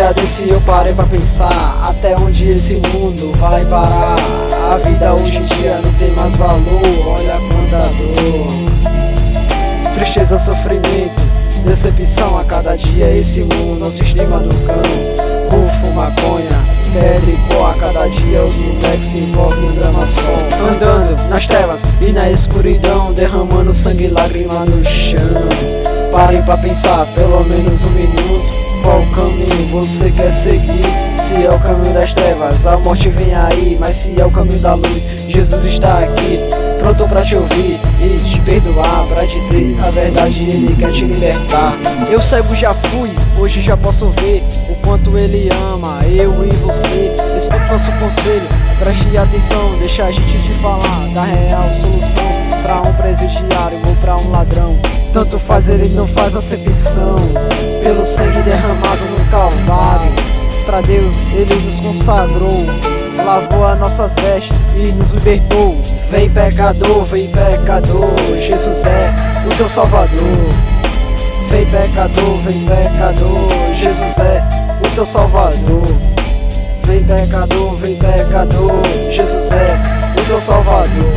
dia desse eu parei pra pensar até onde esse mundo vai parar. A vida hoje em dia não tem mais valor, olha quanta dor, tristeza, sofrimento, decepção a cada dia. Esse mundo é um sistema do cão, rufo, maconha, pedra e pó. A cada dia os moleques se envolvem em drama só, andando nas trevas e na escuridão, derramando sangue e lágrima no chão. Parem pra pensar pelo menos um minuto, qual caminho você quer seguir? Se é o caminho das trevas, a morte vem aí, mas se é o caminho da luz, Jesus está aqui, pronto pra te ouvir e te perdoar, pra dizer a verdade, Ele quer te libertar. Eu cego já fui, hoje já posso ver o quanto Ele ama eu e você. Escute nosso conselho, preste atenção, deixa a gente te falar da real solução pra um presidiário ou pra um ladrão. Tanto faz, Ele não faz acepção. Pelo sangue derramado no Calvário, pra Deus Ele nos consagrou, lavou as nossas vestes e nos libertou. Vem pecador, Jesus é o teu Salvador. Vem pecador, Jesus é o teu Salvador. Vem pecador, Jesus é o teu Salvador.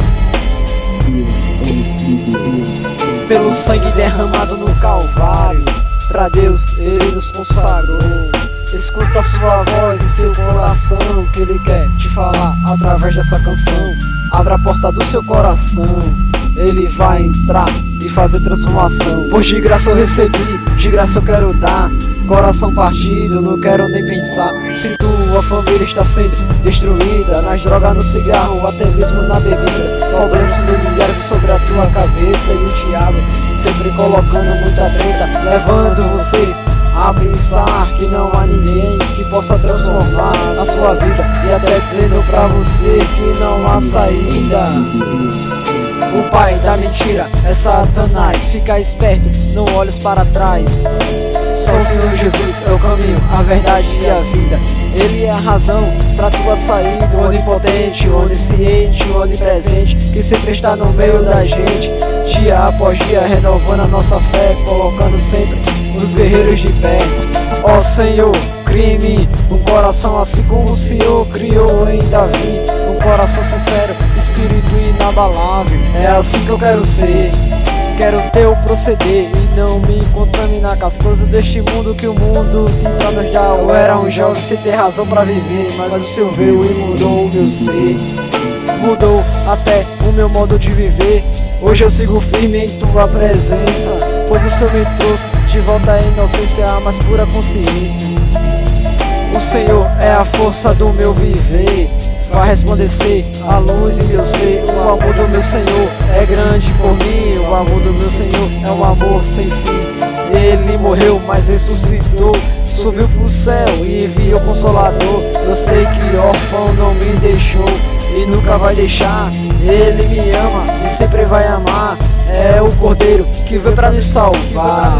Pelo sangue derramado no Calvário, pra Deus Ele nos consagrou. Escuta a sua voz e seu coração, que Ele quer te falar através dessa canção. Abra a porta do seu coração, Ele vai entrar e fazer transformação. Pois de graça eu recebi, de graça eu quero dar. Coração partido, não quero nem pensar. Se tua família está sendo destruída, nas drogas, no cigarro, até mesmo na bebida, problemas familiares sobre a tua cabeça, e o diabo sempre colocando muita treta, levando você a pensar que não há ninguém que possa transformar a sua vida, e até dizendo pra você que não há saída. O pai da mentira é Satanás, fica esperto, não olhes para trás. Só o Senhor Jesus é o caminho, a verdade e a vida. Ele é a razão pra tua saída, o onipotente, o onisciente, o onipresente, que sempre está no meio da gente, dia após dia, renovando a nossa fé, colocando sempre os guerreiros de pé. Ó Senhor, cria em mim um coração assim como o Senhor criou em Davi, um coração sincero, espírito inabalável. É assim que eu quero ser, quero teu proceder e não me contaminar com as coisas deste mundo, que o mundo tem pra nos dar. Eu era um jovem sem ter razão pra viver, mas o Senhor veio e mudou o meu ser, mudou até o meu modo de viver. Hoje eu sigo firme em tua presença, pois o Senhor me trouxe de volta à inocência, a mais pura consciência. O Senhor é a força do meu viver, vai resplandecer a luz em meu ser. O amor do meu Senhor é grande por mim, o amor do meu Senhor é um amor sem fim. Ele morreu, mas ressuscitou, subiu pro céu e enviou o Consolador. Eu sei que órfão não me deixou e nunca vai deixar. Ele me ama e sempre vai amar. É o Cordeiro que veio pra nos salvar.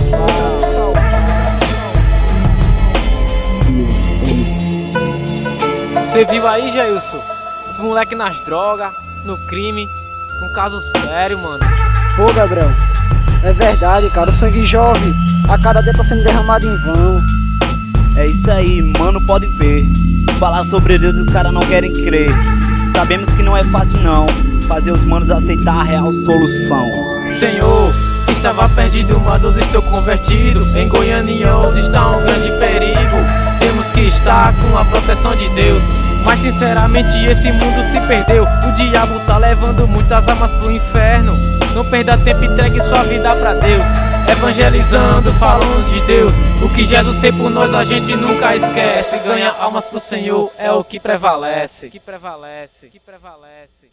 Você viu aí, Jailson? Os moleques nas drogas, no crime. Um caso sério, mano. Pô, Gabriel, é verdade, cara. O sangue jovem a cada dia tá sendo derramado em vão. É isso aí, mano, pode ver. Falar sobre Deus os caras não querem crer. Sabemos que não é fácil não fazer os manos aceitar a real solução. Senhor, estava perdido, mas hoje estou convertido. Em Goiânia hoje está um grande perigo. Temos que estar com a proteção de Deus. Mas sinceramente esse mundo se perdeu. O diabo tá levando muitas almas pro inferno. Não perda tempo, entregue sua vida pra Deus. Evangelizando, falando de Deus. O que Jesus fez por nós a gente nunca esquece. Ganhar almas pro Senhor é o que prevalece.